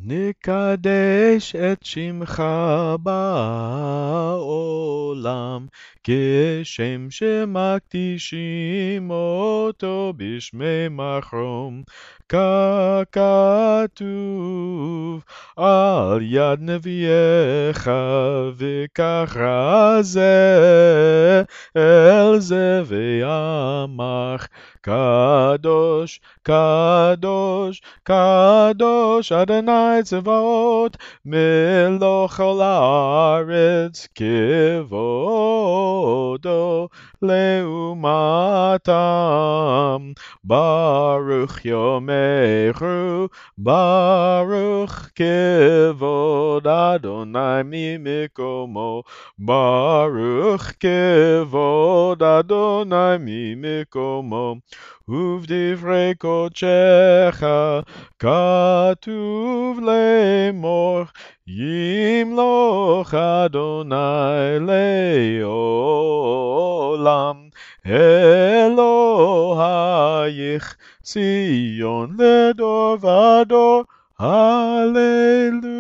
נקדש את שמך בעולם, כשם שמקדישים אותו בשמי מחרום. ככתוב על יד נביאך, וכך זה אל זה וימך. קדוש, קדוש, קדוש, אדוני צבאות, מלוך כל הארץ, כבודו לעומתם. ברוך יאמרו, ברוך כבוד אדוני ממקומו, ברוך כבוד אדוני ממקומו. ובדברי קודשך כתוב לאמור, ימלוך אדוני לעולם. אלוהיך ציון לדור ודור. הללויה.